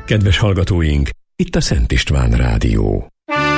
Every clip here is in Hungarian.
Kedves hallgatóink, itt a Szent István Rádió.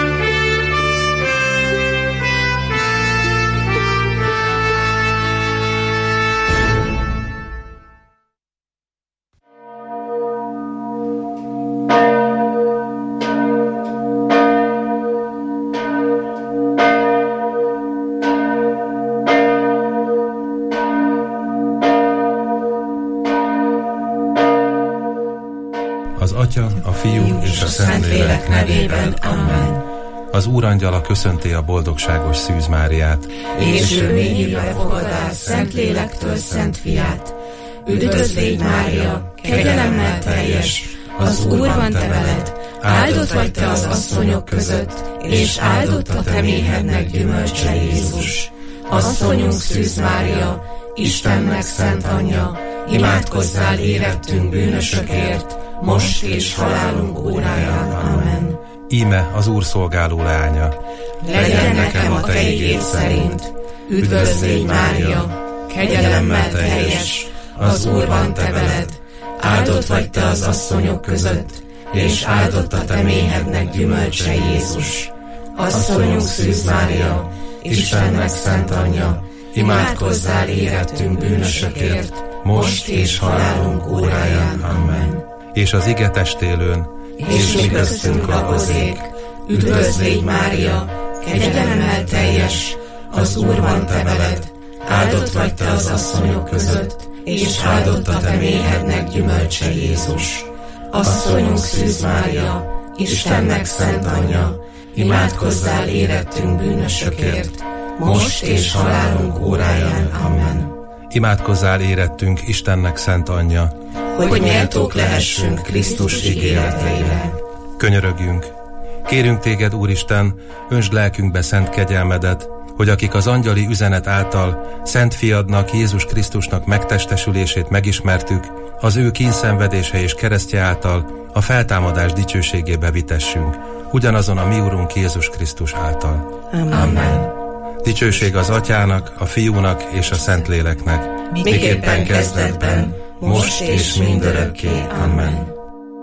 Az Atya, a Fiú és a Szentlélek nevében. Amen. Az Úrangyala köszönti a boldogságos Szűz Máriát. És ő mélyébe fogadál Szentlélektől Szent Fiát. Üdvözl légy, Mária, kegyelemmel teljes, az Úr van te veled, áldott vagy te az asszonyok között, és áldott a te méhednek gyümölcse, Jézus. Asszonyunk Szűz Mária, Istennek szent anyja, imádkozzál érettünk bűnösökért, most és halálunk óráján. Amen. Íme az Úr szolgáló leánya. Legyen nekem a te igéd szerint. Üdvözl légy, Mária, kegyelemmel teljes, az Úr van te veled, áldott vagy te az asszonyok között, és áldott a te méhednek gyümölcse, Jézus. Asszonyunk Szűz Mária, Istennek szent anyja, imádkozzál érettünk bűnösökért, most és halálunk óráján. Amen. És az ige testélőn, és mi köztünk lakozzék. Üdvözl légy, Mária, kegyelemmel teljes, az Úr van te veled, áldott vagy te az asszonyok között, és áldott a te méhednek gyümölcse, Jézus. Asszonyunk Szűz Mária, Istennek szent anyja, imádkozzál érettünk bűnösökért, most és halálunk óráján. Amen. Imádkozzál érettünk Istennek szent anyja, hogy méltók lehessünk Krisztus ígéreteire. Könyörögjünk! Kérünk téged, Úristen, öntsd lelkünkbe szent kegyelmedet, hogy akik az angyali üzenet által Szent Fiadnak, Jézus Krisztusnak megtestesülését megismertük, az ő kínszenvedése és keresztje által a feltámadás dicsőségébe vitessünk, ugyanazon a mi Urunk Jézus Krisztus által. Amen. Dicsőség az Atyának, a Fiúnak és a Szentléleknek, miképpen kezdetben, most és mindörökké. Amen.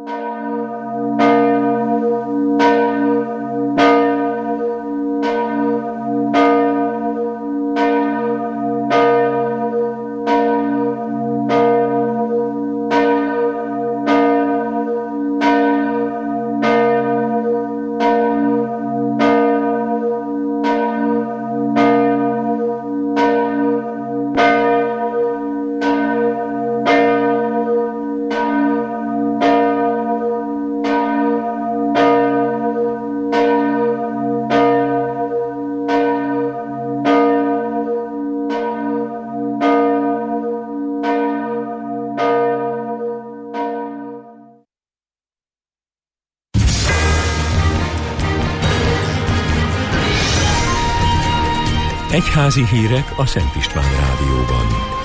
Egyházi hírek a Szent István Rádióban.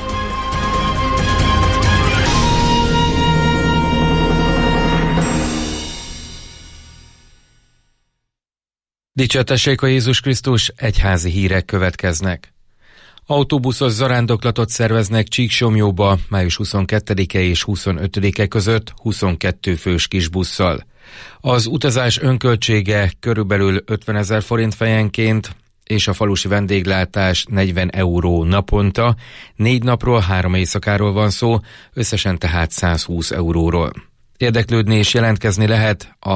Dicsértessék a Jézus Krisztus, egyházi hírek következnek. Autóbuszos zarándoklatot szerveznek Csíksomlyóba május 22-e és 25-e között 22 fős kisbusszal. Az utazás önköltsége körülbelül 50 000 forint fejenként, és a falusi vendéglátás 40 euró naponta, 4 napról 3 éjszakáról van szó, összesen tehát 120 euróról. Érdeklődni és jelentkezni lehet a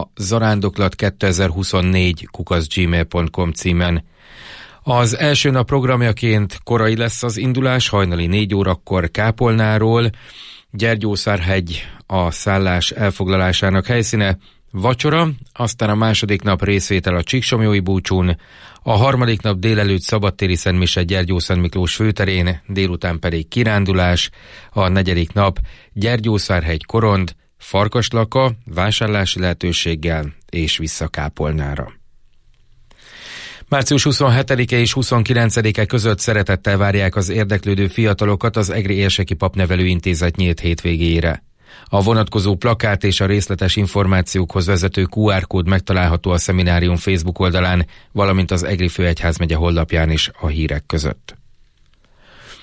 zarándoklat2024@gmail.com címen. Az első nap programjaként korai lesz az indulás, hajnali 4 órakor Kápolnáról, Gyergyószárhegy a szállás elfoglalásának helyszíne, vacsora, aztán a második nap részvétel a Csíksomlyói búcsún, a harmadik nap délelőtt szabadtéri szentmise Gyergyószent Miklós főterén, délután pedig kirándulás, a negyedik nap Gyergyószárhegy korond, Farkaslaka, vásárlási lehetőséggel és vissza Kápolnára. Március 27-e és 29-e között szeretettel várják az érdeklődő fiatalokat az Egri Érseki Papnevelő Intézet nyílt hétvégéjére. A vonatkozó plakát és a részletes információkhoz vezető QR kód megtalálható a szeminárium Facebook oldalán, valamint az Egri Főegyházmegye honlapján is a hírek között.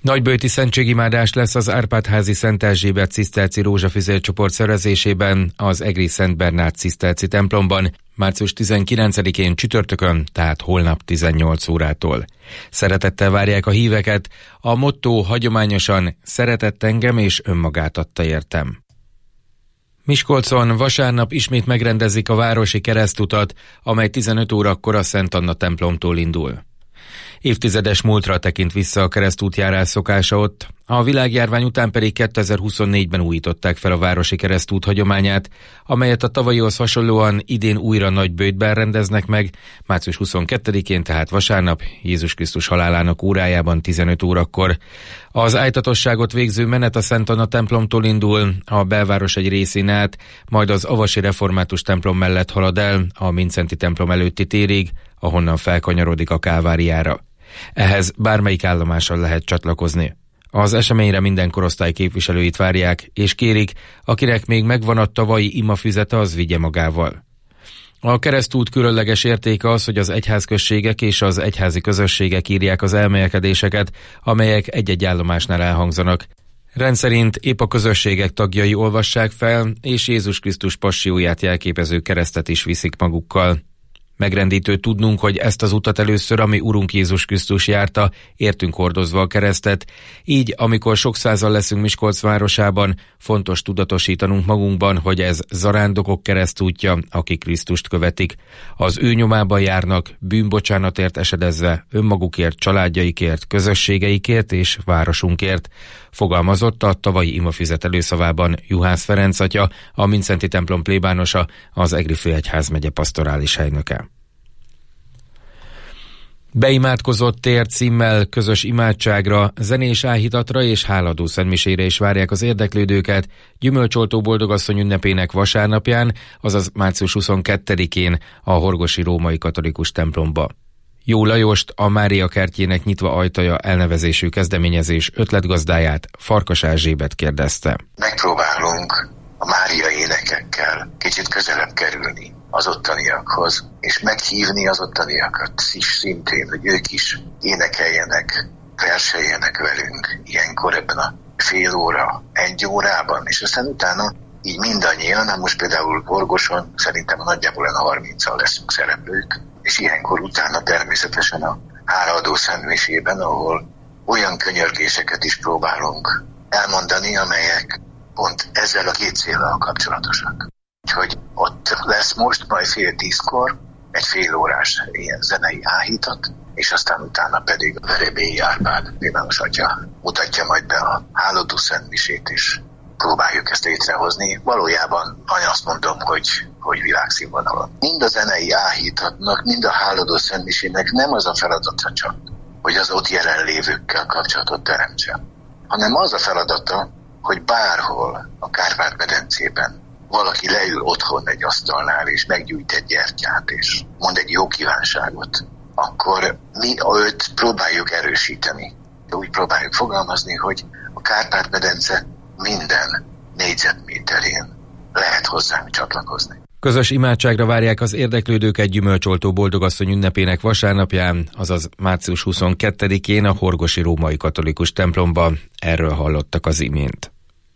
Nagyböjti szentségimádás lesz az Árpád-házi Szent Erzsébet ciszterci rózsafüzér csoport szervezésében az egri Szent Bernát ciszterci templomban március 19-én csütörtökön, tehát holnap 18 órától. Szeretettel várják a híveket, a motto hagyományosan szeretett engem és önmagát adta értem. Miskolcon vasárnap ismét megrendezik a városi keresztutat, amely 15 órakor a Szent Anna templomtól indul. Évtizedes múltra tekint vissza a keresztútjárás szokása ott, a világjárvány után pedig 2024-ben újították fel a városi keresztút hagyományát, amelyet a tavalyihoz hasonlóan idén újra Nagyböjtben rendeznek meg, március 22-én, tehát vasárnap, Jézus Krisztus halálának órájában 15 órakor. Az ájtatosságot végző menet a Szent Anna templomtól indul, a belváros egy részén át, majd az avasi református templom mellett halad el a Mincenti templom előtti térig, ahonnan felkanyarodik a Kálváriára. Ehhez bármelyik állomással lehet csatlakozni. Az eseményre minden korosztály képviselőit várják, és kérik, akinek még megvan a tavalyi imafüzete, az vigye magával. A keresztút különleges értéke az, hogy az egyházközségek és az egyházi közösségek írják az elmélkedéseket, amelyek egy-egy állomásnál elhangzanak. Rendszerint épp a közösségek tagjai olvassák fel, és Jézus Krisztus passióját jelképező keresztet is viszik magukkal. Megrendítő tudnunk, hogy ezt az utat először a mi Urunk Jézus Krisztus járta, értünk hordozva a keresztet, így amikor sok százal leszünk Miskolc városában, fontos tudatosítanunk magunkban, hogy ez zarándokok keresztútja, akik Krisztust követik. Az ő nyomában járnak, bűnbocsánatért esedezve, önmagukért, családjaikért, közösségeikért és városunkért, fogalmazott a tavalyi imafüzet előszavában Juhász Ferenc atya, a Mincenti templom plébánosa, az Egri főegyházmegye pastorális helynöke. Beimádkozott tér címmel közös imádságra, zenés áhítatra és háladó szentmisére is várják az érdeklődőket Gyümölcsoltó Boldogasszony ünnepének vasárnapján, azaz március 22-én a horgosi római katolikus templomba. Jó Lajost, a Mária kertjének nyitva ajtaja elnevezésű kezdeményezés ötletgazdáját, Farkas Erzsébet kérdezte. Megpróbálunk a Mária énekekkel kicsit közelebb kerülni az ottaniakhoz, és meghívni az ottaniakat is szintén, hogy ők is énekeljenek, verseljenek velünk ilyenkor ebben a fél óra, egy órában, és aztán utána így mindannyian, most például Horgoson szerintem nagyjából a 30-al leszünk szereplők, és ilyenkor utána természetesen a hálaadó szentmisében, ahol olyan könyörgéseket is próbálunk elmondani, amelyek pont ezzel a két céllal kapcsolatosak. Úgyhogy ott lesz most majd 9:30 egy fél órás ilyen zenei áhítat, és aztán utána pedig a Verebélyi Árpád plébános atya mutatja majd be a hálaadó szentmisét, és próbáljuk ezt létrehozni. Valójában azt mondom, hogy világszínvonalon. Mind a zenei áhítatnak, mind a hálaadó szentmisének nem az a feladata csak, hogy az ott jelenlévőkkel kapcsolatot teremtsen, hanem az a feladata, hogy bárhol a Kárpát-medencében valaki leül otthon egy asztalnál, és meggyújt egy gyertyát, és mond egy jó kívánságot, akkor mi őt próbáljuk erősíteni. Úgy próbáljuk fogalmazni, hogy a Kárpát-medence minden négyzetméterén lehet hozzánk csatlakozni. Közös imádságra várják az érdeklődőket Gyümölcsoltó Boldogasszony ünnepének vasárnapján, azaz március 22-én a horgosi római katolikus templomban. Erről hallottak az imént.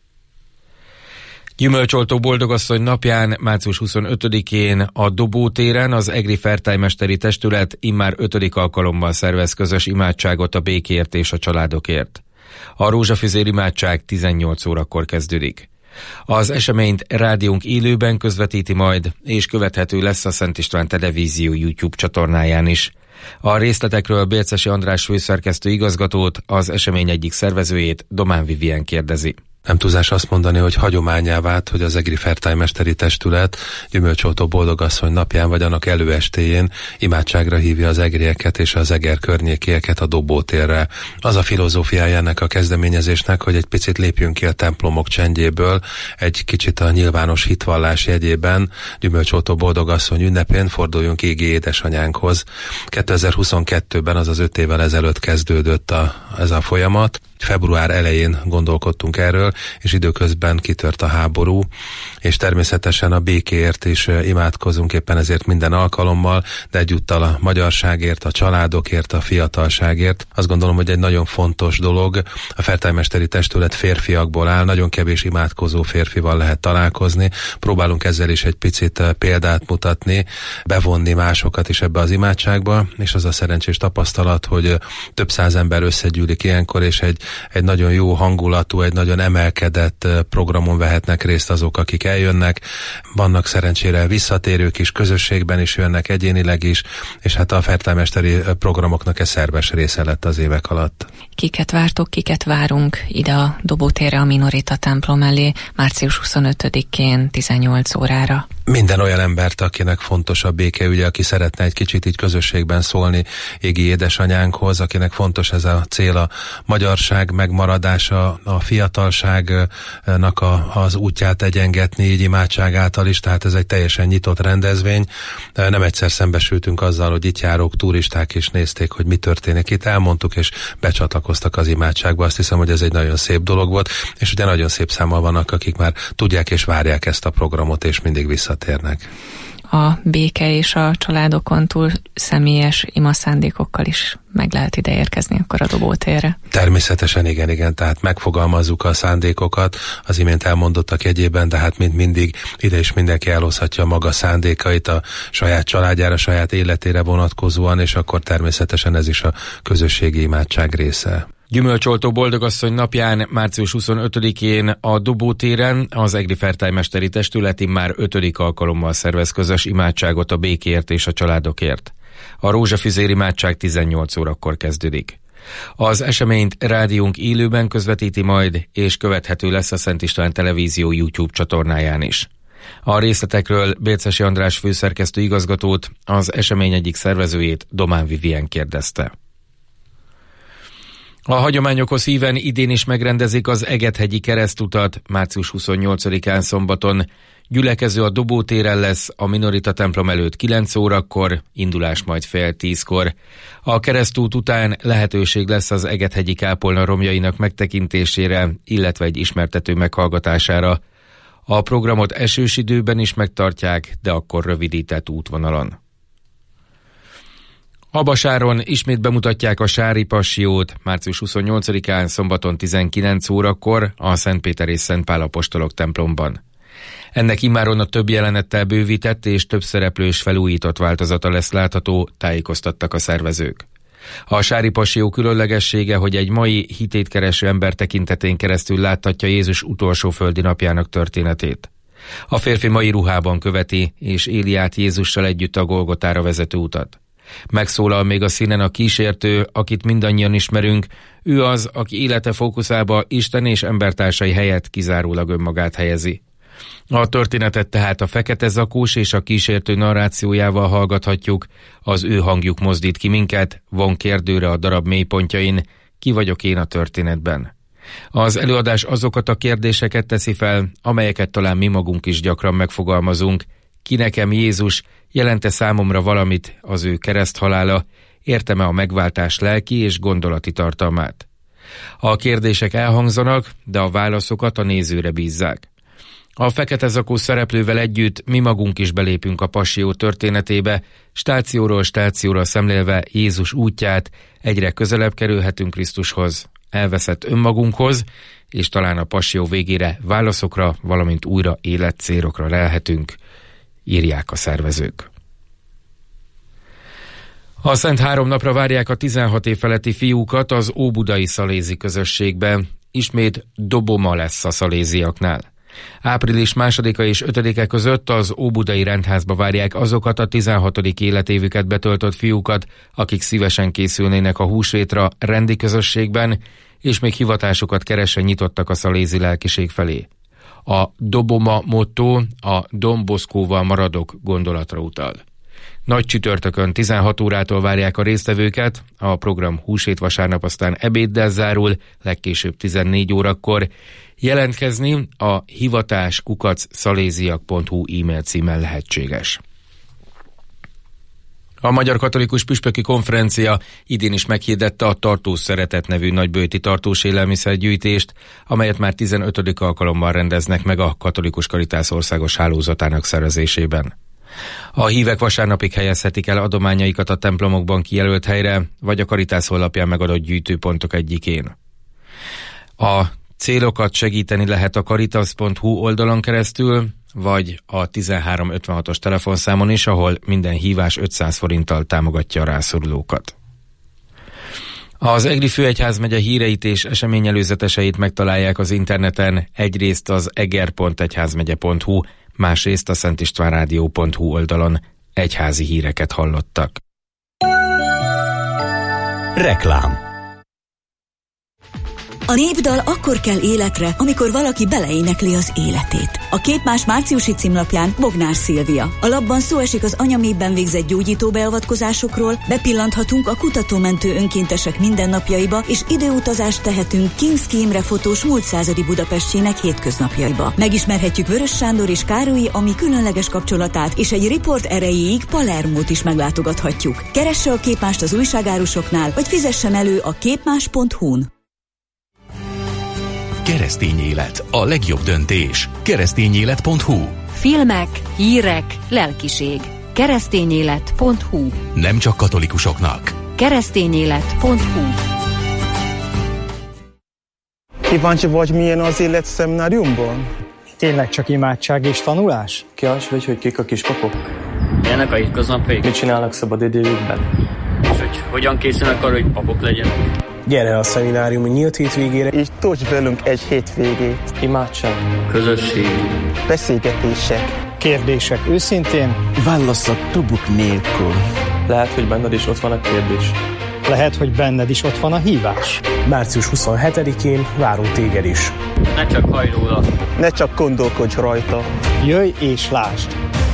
Gyümölcsoltó Boldogasszony napján, március 25-én a Dobó téren az Egri Fertájmesteri Testület immár 5. alkalommal szervez közös imádságot a békéért és a családokért. A rózsafüzér imádság 18 órakor kezdődik. Az eseményt rádiónk élőben közvetíti majd, és követhető lesz a Szent István Televízió YouTube csatornáján is. A részletekről Bércesi András főszerkesztő igazgatót, az esemény egyik szervezőjét, Domán Vivien kérdezi. Nem túlzás azt mondani, hogy hagyománnyá vált, hogy az Egri Fertájmesteri Testület Gyümölcsoltó Boldogasszony napján vagy annak előestéjén imádságra hívja az egrieket és az Eger környékieket a Dobótérre. Az a filozófiája ennek a kezdeményezésnek, hogy egy picit lépjünk ki a templomok csendjéből, egy kicsit a nyilvános hitvallás jegyében Gyümölcsoltó Boldogasszony ünnepén forduljunk égi édesanyánkhoz. 2022-ben, azaz 5 évvel ezelőtt kezdődött ez a folyamat, február elején gondolkodtunk erről, és időközben kitört a háború, és természetesen a békéért is imádkozunk éppen ezért minden alkalommal, de egyúttal a magyarságért, a családokért, a fiatalságért. Azt gondolom, hogy egy nagyon fontos dolog. A Fertőmesteri Testület férfiakból áll, nagyon kevés imádkozó férfival lehet találkozni. Próbálunk ezzel is egy picit példát mutatni, bevonni másokat is ebbe az imádságba, és az a szerencsés tapasztalat, hogy több száz ember összegyűlik ilyenkor, és egy nagyon jó hangulatú, egy nagyon emelkedett programon vehetnek részt azok, akik eljönnek. Vannak szerencsére visszatérők is, közösségben is jönnek, egyénileg is, és hát a fertőmesteri programoknak ez szerves része lett az évek alatt. Kiket vártok, kiket várunk ide a Dobótérre, a Minorita templom elé március 25-én 18 órára? Minden olyan embert, akinek fontos a békeügye, aki szeretne egy kicsit így közösségben szólni égi édesanyánkhoz, akinek fontos ez a cél, a magyarság megmaradása, a fiatalságnak az útját egyengetni így imádság által is, tehát ez egy teljesen nyitott rendezvény. Nem egyszer szembesültünk azzal, hogy itt járók turisták is nézték, hogy mi történik itt, elmondtuk és becsatlakoztak az imádságba. Azt hiszem, hogy ez egy nagyon szép dolog volt, és ugye nagyon szép számmal vannak, akik már tudják és várják ezt a programot, és mindig visszatérnek. A béke és a családokon túl személyes imaszándékokkal is meg lehet ide érkezni akkor a Dobótérre. Természetesen igen, tehát megfogalmazzuk a szándékokat, az imént elmondottak jegyében, de hát mint mindig ide is mindenki elhozhatja maga szándékait a saját családjára, saját életére vonatkozóan, és akkor természetesen ez is a közösségi imádság része. Gyümölcsoltó Boldogasszony napján március 25-én a Dobótéren az Egri Fertőmesteri Testület már 5. alkalommal szervez közös imádságot a békért és a családokért. A rózsafüzér imádság 18 órakor kezdődik. Az eseményt rádiónk élőben közvetíti majd, és követhető lesz a Szent István Televízió YouTube csatornáján is. A részletekről Bélczesi András főszerkesztő igazgatót, az esemény egyik szervezőjét, Domán Vivien kérdezte. A hagyományokhoz híven idén is megrendezik az Egethegyi keresztutat március 28-án szombaton. Gyülekező a Dobótéren lesz, a Minorita templom előtt 9 órakor, indulás majd fél 10-kor. A keresztút után lehetőség lesz az Egethegyi kápolna romjainak megtekintésére, illetve egy ismertető meghallgatására. A programot esős időben is megtartják, de akkor rövidített útvonalon. Abasáron ismét bemutatják a Sári Passiót március 28-án szombaton 19 órakor a Szentpéter és Szentpál apostolok templomban. Ennek immáron a több jelenettel bővített és több szereplős felújított változata lesz látható, tájékoztattak a szervezők. A Sári Passió különlegessége, hogy egy mai hitét kereső ember tekintetén keresztül láthatja Jézus utolsó földi napjának történetét. A férfi mai ruhában követi és éli át Jézussal együtt a Golgotára vezető utat. Megszólal még a színen a kísértő, akit mindannyian ismerünk, ő az, aki élete fókuszába Isten és embertársai helyett kizárólag önmagát helyezi. A történetet tehát a fekete zakós és a kísértő narrációjával hallgathatjuk, az ő hangjuk mozdít ki minket, von kérdőre a darab mélypontjain, ki vagyok én a történetben. Az előadás azokat a kérdéseket teszi fel, amelyeket talán mi magunk is gyakran megfogalmazunk. Ki nekem Jézus, jelente számomra valamit az ő kereszthalála, értem-e a megváltás lelki és gondolati tartalmát? A kérdések elhangzanak, de a válaszokat a nézőre bízzák. A fekete zakó szereplővel együtt mi magunk is belépünk a Passió történetébe, stációról stációra szemlélve Jézus útját, egyre közelebb kerülhetünk Krisztushoz, elveszett önmagunkhoz, és talán a Passió végére válaszokra, valamint újra életcélokra lelhetünk, írják a szervezők. A Szent 3 napra várják a 16 év feletti fiúkat az óbudai szalézi közösségbe. Ismét doboma lesz a szaléziaknál. Április 2-a és 5-e között az óbudai rendházba várják azokat a 16. életévüket betöltött fiúkat, akik szívesen készülnének a húsvétra rendi közösségben, és még hivatásokat keresve nyitottak a szalézi lelkiség felé. A doboma motto a Don Boscóval maradok gondolatra utal. Nagy csütörtökön 16 órától várják a résztvevőket, a program húsvét vasárnap aztán ebéddel zárul, legkésőbb 14 órakor. Jelentkezni a hivatás@szaleziak.hu e-mail címen lehetséges. A Magyar Katolikus Püspöki Konferencia idén is meghirdette a Tartós Szeretet nevű nagybőti tartós élelmiszergyűjtést, amelyet már 15. alkalommal rendeznek meg a Katolikus Karitász országos hálózatának szervezésében. A hívek vasárnapig helyezhetik el adományaikat a templomokban kijelölt helyre, vagy a Karitász honlapján megadott gyűjtőpontok egyikén. A célokat segíteni lehet a caritas.hu oldalon keresztül, vagy a 1356-os telefonszámon is, ahol minden hívás 500 forinttal támogatja a rászorulókat. Az Egri Főegyházmegye híreit és eseményelőzeteseit megtalálják az interneten, egyrészt az eger.egyházmegye.hu, másrészt a szentistvánrádió.hu oldalon. Egyházi híreket hallottak. Reklám. A népdal akkor kell életre, amikor valaki beleénekli az életét. A Képmás márciusi címlapján Bognár Szilvia. A lapban szó esik az anyaméhben végzett gyógyító beavatkozásokról, bepillanthatunk a kutatómentő önkéntesek mindennapjaiba, és időutazást tehetünk Kinszki Imre fotós múlt századi Budapestjének hétköznapjaiba. Megismerhetjük Vörös Sándor és Károlyi Ami különleges kapcsolatát, és egy riport erejéig Palermót is meglátogathatjuk. Keresse a Képmást az újságárusoknál, vagy fizessen elő a képmás.hu-n. Keresztény élet, a legjobb döntés. Keresztényélet.hu. Filmek, hírek, lelkiség. Keresztényélet.hu. Nem csak katolikusoknak. Keresztényélet.hu. Kíváncsi vagy, milyen az élet szemináriumban? Tényleg csak imádság és tanulás? Kíváncsi vagy, hogy kik a kispapok? Milyenek a hétköznapjaik? Mit csinálnak szabadidejükben? És hogy hogyan készülnek arra, hogy papok legyenek? Gyere a szemináriumi nyílt hétvégére, És tölts velünk egy hétvégét. imádság, Közösség, beszélgetések, Kérdések őszintén, válaszok tubuk nélkül. lehet, hogy benned is ott van a kérdés. lehet, hogy benned is ott van a hívás. Március 27-én várunk téged is. ne csak hallj róla. ne csak gondolkodj rajta. Jöjj és lásd!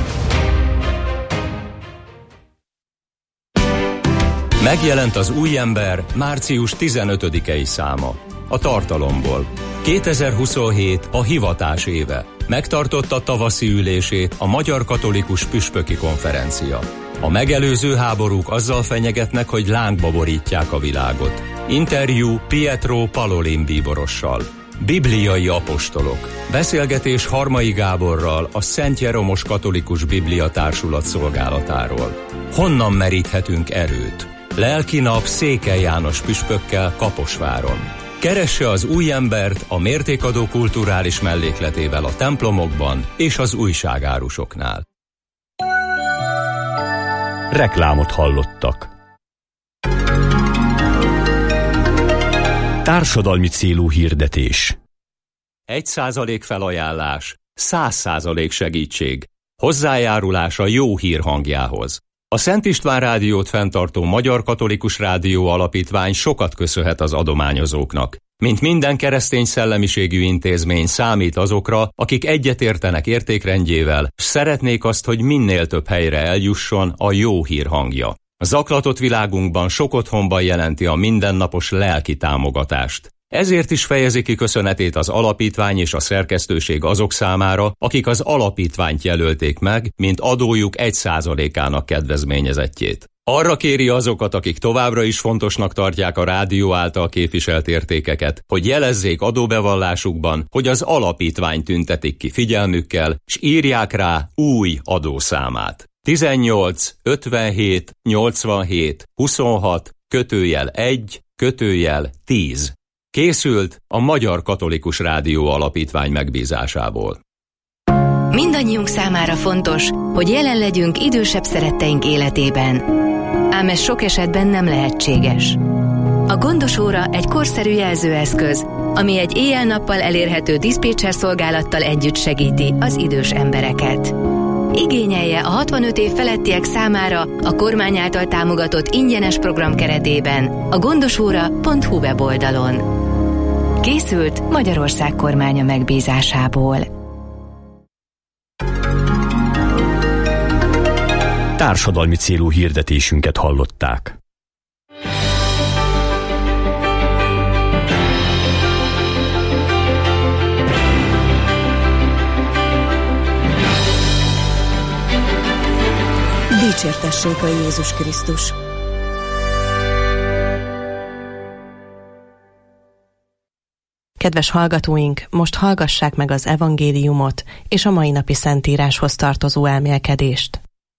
Megjelent az új ember március 15-i száma. A tartalomból. 2027 a hivatás éve. Megtartotta tavaszi ülését a Magyar Katolikus Püspöki Konferencia. A megelőző háborúk azzal fenyegetnek, hogy lángba borítják a világot. Interjú Pietro Parolin bíborossal. Bibliai apostolok. Beszélgetés Harmai Gáborral a Szent Jeromos Katolikus Biblia Társulat szolgálatáról. Honnan meríthetünk erőt? Lelki nap Székely János püspökkel Kaposváron. Keresse az új embert a mértékadó kulturális mellékletével a templomokban és az újságárusoknál. Reklámot hallottak. Társadalmi célú hirdetés. 1% felajánlás, 100% segítség. Hozzájárulás a jó hír hangjához. A Szent István Rádiót fenntartó Magyar Katolikus Rádió Alapítvány sokat köszönhet az adományozóknak. Mint minden keresztény szellemiségű intézmény számít azokra, akik egyetértenek értékrendjével, s szeretnék azt, hogy minél több helyre eljusson a jó hír hangja. A zaklatott világunkban sok otthonban jelenti a mindennapos lelki támogatást. Ezért is fejezi ki köszönetét az alapítvány és a szerkesztőség azok számára, akik az alapítványt jelölték meg, mint adójuk 1%-ának kedvezményezettjét. Arra kéri azokat, akik továbbra is fontosnak tartják a rádió által képviselt értékeket, hogy jelezzék adóbevallásukban, hogy az alapítvány tüntetik ki figyelmükkel, s írják rá új adószámát. 18 57 87 26 /1 /10. Készült a Magyar Katolikus Rádió Alapítvány megbízásából. Mindannyiunk számára fontos, hogy jelen legyünk idősebb szeretteink életében. Ám ez sok esetben nem lehetséges. A gondos óra egy korszerű jelzőeszköz, ami egy éjjel-nappal elérhető diszpécser szolgálattal együtt segíti az idős embereket. Igényelje a 65 év felettiek számára a kormány által támogatott ingyenes program keretében a gondosóra.hu weboldalon. Készült Magyarország kormánya megbízásából. Társadalmi célú hirdetésünket hallották. Dicsértessék a Jézus Krisztus! Kedves hallgatóink, most hallgassák meg az evangéliumot és a mai napi szentíráshoz tartozó elmélkedést.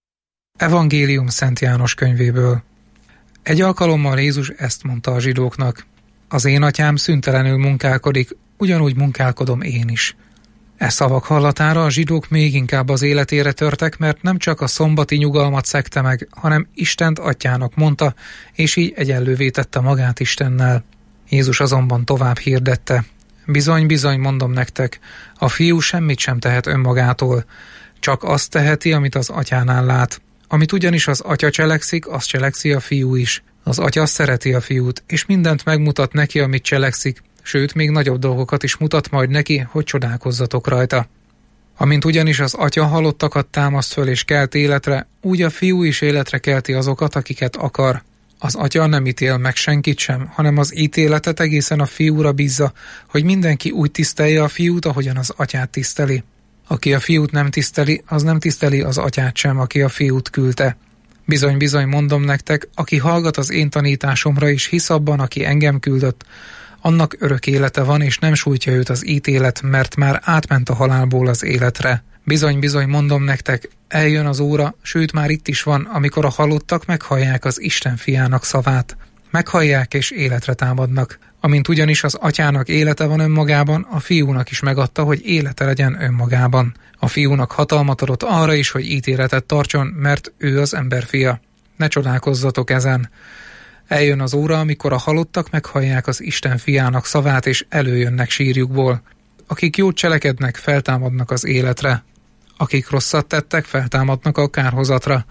Evangélium Szent János könyvéből. Egy alkalommal Jézus ezt mondta a zsidóknak: az én atyám szüntelenül munkálkodik, ugyanúgy munkálkodom én is. E szavak hallatára a zsidók még inkább az életére törtek, mert nem csak a szombati nyugalmat szegte meg, hanem Istent atyának mondta, és így egyenlővé tette magát Istennel. Jézus azonban tovább hirdette: bizony, bizony, mondom nektek, a fiú semmit sem tehet önmagától, csak azt teheti, amit az atyánál lát. Amit ugyanis az atya cselekszik, azt cselekszi a fiú is. Az atya szereti a fiút, és mindent megmutat neki, amit cselekszik, sőt, még nagyobb dolgokat is mutat majd neki, hogy csodálkozzatok rajta. Amint ugyanis az atya halottakat támaszt föl és kelt életre, úgy a fiú is életre kelti azokat, akiket akar. Az atya nem ítél meg senkit sem, hanem az ítéletet egészen a fiúra bízza, hogy mindenki úgy tisztelje a fiút, ahogyan az atyát tiszteli. Aki a fiút nem tiszteli, az nem tiszteli az atyát sem, aki a fiút küldte. Bizony, bizony, mondom nektek, aki hallgat az én tanításomra és hisz abban, aki engem küldött, annak örök élete van, és nem sújtja őt az ítélet, mert már átment a halálból az életre. Bizony, bizony, mondom nektek, eljön az óra, sőt már itt is van, amikor a halottak meghallják az Isten fiának szavát. Meghallják és életre támadnak. Amint ugyanis az atyának élete van önmagában, a fiúnak is megadta, hogy élete legyen önmagában. A fiúnak hatalmat adott arra is, hogy ítéletet tartson, mert ő az emberfia. Ne csodálkozzatok ezen. Eljön az óra, amikor a halottak meghallják az Isten fiának szavát, és előjönnek sírjukból. Akik jót cselekednek, feltámadnak az életre. Akik rosszat tettek, feltámadnak a kárhozatra.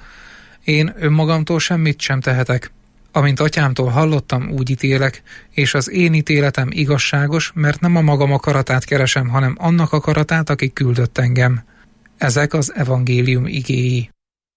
Én önmagamtól semmit sem tehetek. Amint atyámtól hallottam, úgy ítélek, és az én ítéletem igazságos, mert nem a magam akaratát keresem, hanem annak akaratát, aki küldött engem. Ezek az evangélium igéi.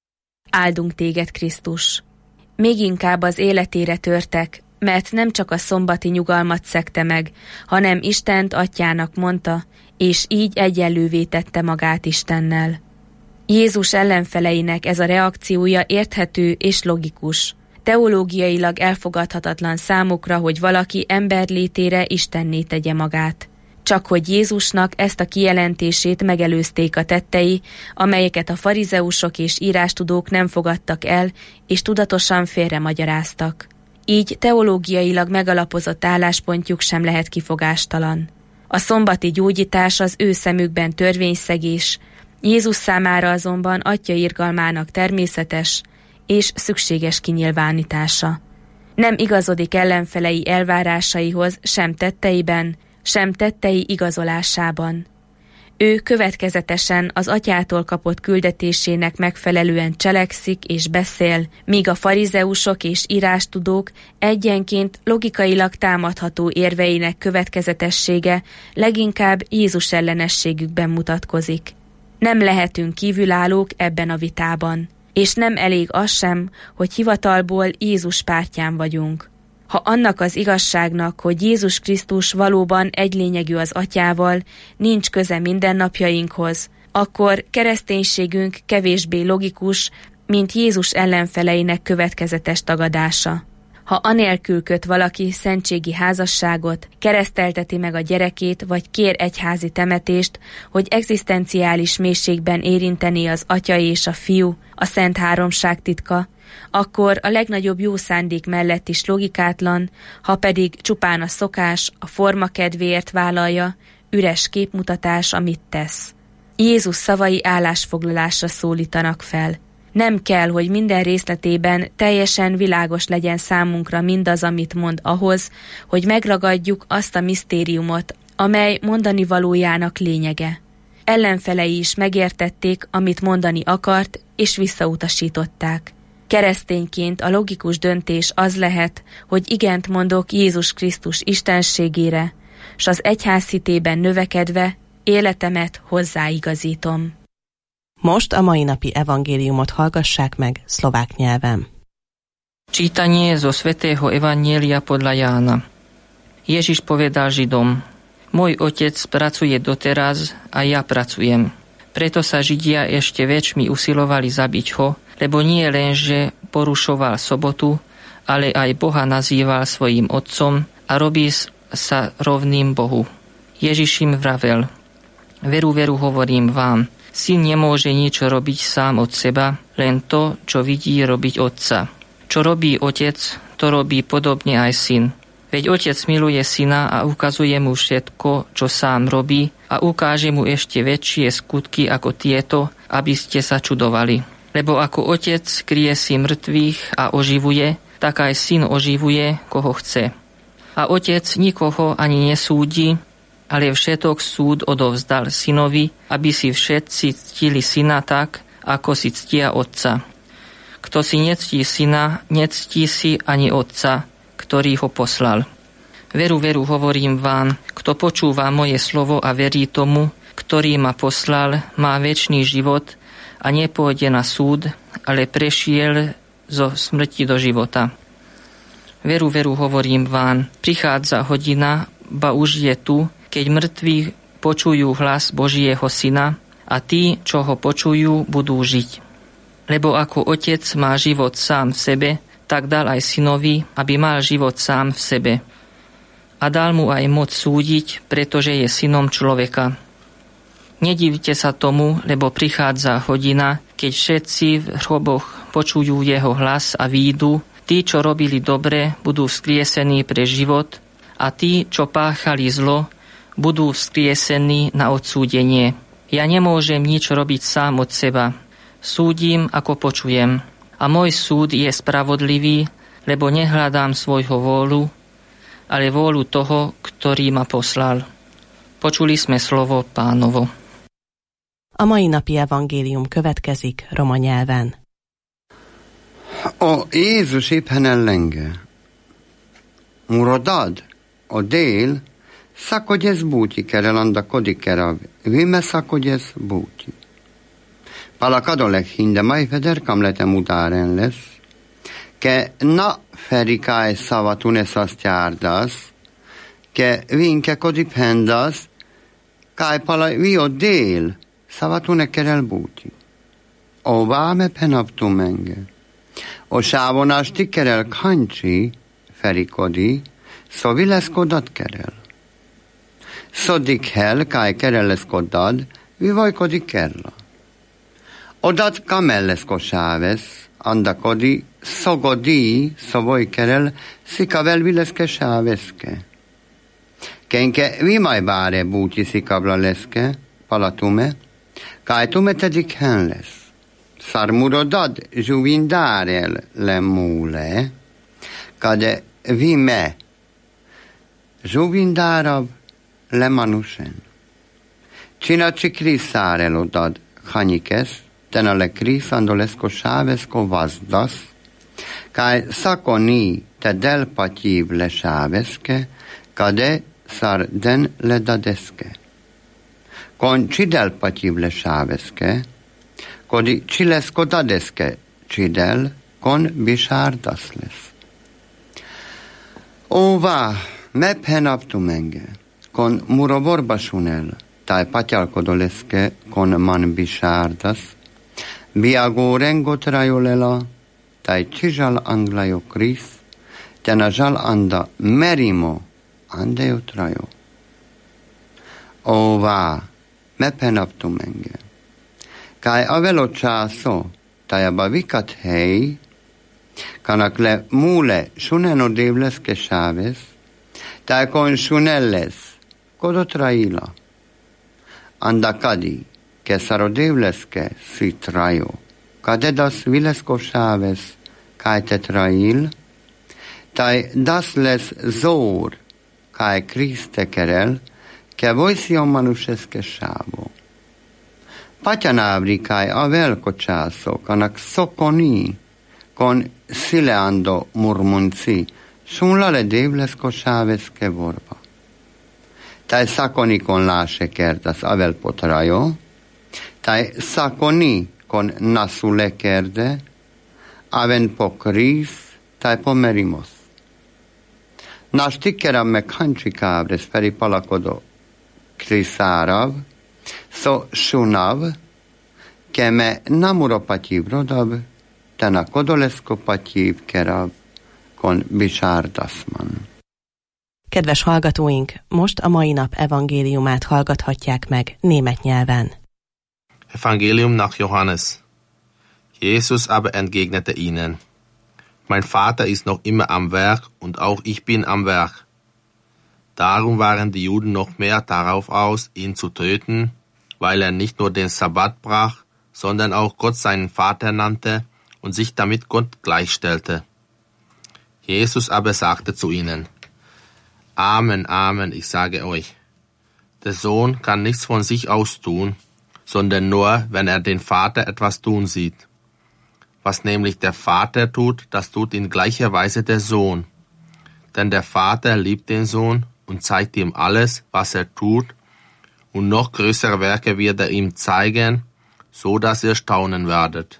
Áldunk téged, Krisztus! Még inkább az életére törtek, mert nem csak a szombati nyugalmat szegte meg, hanem Istent atyának mondta, és így egyenlővé tette magát Istennel. Jézus ellenfeleinek ez a reakciója érthető és logikus. Teológiailag elfogadhatatlan számukra, hogy valaki emberlétére istenné tegye magát. Csak hogy Jézusnak ezt a kijelentését megelőzték a tettei, amelyeket a farizeusok és írástudók nem fogadtak el, és tudatosan félremagyaráztak. Így teológiailag megalapozott álláspontjuk sem lehet kifogástalan. A szombati gyógyítás az ő szemükben törvényszegés, Jézus számára azonban Atya irgalmának természetes és szükséges kinyilvánítása. Nem igazodik ellenfelei elvárásaihoz sem tetteiben, sem tettei igazolásában. Ő következetesen az atyától kapott küldetésének megfelelően cselekszik és beszél, míg a farizeusok és írástudók egyenként logikailag támadható érveinek következetessége leginkább Jézus ellenességükben mutatkozik. Nem lehetünk kívülállók ebben a vitában, és nem elég az sem, hogy hivatalból Jézus pártján vagyunk. Ha annak az igazságnak, hogy Jézus Krisztus valóban egylényegű az atyával, nincs köze mindennapjainkhoz, akkor kereszténységünk kevésbé logikus, mint Jézus ellenfeleinek következetes tagadása. Ha anélkül köt valaki szentségi házasságot, keresztelteti meg a gyerekét, vagy kér egyházi temetést, hogy egzisztenciális mélységben érinteni az atya és a fiú, a Szent Háromság titka, akkor a legnagyobb jó szándék mellett is logikátlan, ha pedig csupán a szokás, a forma kedvéért vállalja, üres képmutatás, amit tesz. Jézus szavai állásfoglalásra szólítanak fel. Nem kell, hogy minden részletében teljesen világos legyen számunkra mindaz, amit mond ahhoz, hogy megragadjuk azt a misztériumot, amely mondani valójának lényege. Ellenfelei is megértették, amit mondani akart, és visszautasították. Keresztényként a logikus döntés az lehet, hogy igent mondok Jézus Krisztus istenségére, s az egyház hitében növekedve életemet hozzáigazítom. Most a mai napi evangéliumot hallgassák meg szlovák nyelven. Čítanie zo svätého Evanjelia podľa Jána. Ježiš povedal Židom: Môj otec pracuje doteraz a ja pracujem. Preto sa Židia ešte väčšmi usilovali zabiť ho, lebo nie len, že porušoval sobotu, ale aj Boha nazýval svojím otcom a robí sa rovným Bohu. Ježiš im vravel: Veru, veru, hovorím vám, syn nemôže nič robiť sám od seba, len to, čo vidí robiť otca. Čo robí otec, to robí podobne aj syn. Veď otec miluje syna a ukazuje mu všetko, čo sám robí, a ukáže mu ešte väčšie skutky ako tieto, aby ste sa čudovali. Lebo ako otec kryje si mŕtvych a oživuje, tak aj syn oživuje, koho chce. A otec nikoho ani nesúdi, ale všetok súd odovzdal synovi, aby si všetci ctili syna tak, ako si ctia otca. Kto si nectí syna, nectí si ani otca, ktorý ho poslal. Veru, veru, hovorím vám, kto počúva moje slovo a verí tomu, ktorý ma poslal, má večný život a nepôjde na súd, ale prešiel zo smrti do života. Veru, veru, hovorím vám, prichádza hodina, ba už je tu, keď mŕtvi počujú hlas Božieho Syna a tí, čo ho počujú, budú žiť. Lebo ako otec má život sám v sebe, tak dal aj synovi, aby mal život sám v sebe. A dal mu aj moc súdiť, pretože je synom človeka. Nedivte sa tomu, lebo prichádza hodina, keď všetci v hroboch počujú jeho hlas a výjdu. Tí, čo robili dobre, budú vzkriesení pre život a tí, čo páchali zlo, budú vzkriesení na odsúdenie. Ja nemôžem nič robiť sám od seba. Súdim, ako počujem. A môj súd je spravodlivý, lebo nehľadám svojho vôľu, ale vôľu toho, ktorý ma poslal. Počuli sme slovo Pánovo. A mai napi evangélium következik roma nyelven. A Jézus éppen ellenge. Murodad, a dél, szakogyez búti kerel anda kodikerav, vime szakogyez búti. Palakadolek hinde mai feder kamletem utáren lesz, ke na ferikáj szavatunes azt járdasz, ke vinke kodipendasz, kaj pala vio dél, szavatune kerel búti. O váme penaptu menge. O sávonás ti kerel kancsi, ferikodi, szóvi lesz kodat kerel. Szodik hel, kaj kerel lesz kodad, vivaj kodik kerla. Odat kamelleszko sávesz, andakodi, szogodi, szovoj kerel, szikavel vileszke sáveszke. Kenke vimaj báre búti szikabla leszke, palatume, kájtume tedik hen lesz. Szarmurodad zsuvindárel lemúle, kade vime zsuvindárav lemanusen. Csinacsi kriszárel odad hanyikesz, tenale kriszandolesko sávesko vazdasz, kaj szakoni te delpatív le sáveszke, kade szar den le dadeske. Kon csidelpatív le sáveszke, kodi csilesko dadeske csidel, kon bisárdasz lesz. Óvá, mephenaptu menge, kon muroborbasunel, taj patyalkodoleske, kon man bisárdasz, biago rengotrajolela, taj csižal anglajo kris, tena žal anda merimo, andejo trajo. Óvá, mephenaptu menge, kaj avelo časo, tajaba vikat hej, kanak le mule suneno devleske šaves, taj kon sunelles kodotraila. Anda kadi, kesaro devleske si trajo, kade das vilesko šaves, kaj te trail, taj das les zor, kaj kriste kerel, ke vojsi omanušeske šavo. Patyanávri kaj avelko časo, kanak sokoni, kon sileando murmunci, sunlale devlesko šáveske vorba. Tai sakoni kon láse kerdas avel potrajo, tai sakoni kon nasule kerde, aven pokris, tai pomerimos. Naš tikeram me kanči kávres peri palakodo kriszárav, so sunav, ke me namuropatív rodav, tena kodolesko patjív kerab, kon bisárdaszman. Kedves hallgatóink, most a mai nap evangéliumát hallgathatják meg német nyelven. Evangelium nach Johannes. Jesus aber entgegnete ihnen: Mein Vater ist noch immer am Werk und auch ich bin am Werk. Darum waren die Juden noch mehr darauf aus, ihn zu töten, weil er nicht nur den Sabbat brach, sondern auch Gott seinen Vater nannte und sich damit Gott gleichstellte. Jesus aber sagte zu ihnen: Amen, Amen, ich sage euch, der Sohn kann nichts von sich aus tun, sondern nur, wenn er den Vater etwas tun sieht. Was nämlich der Vater tut, das tut in gleicher Weise der Sohn. Denn der Vater liebt den Sohn und zeigt ihm alles, was er tut, und noch größere Werke wird er ihm zeigen, so dass ihr staunen werdet.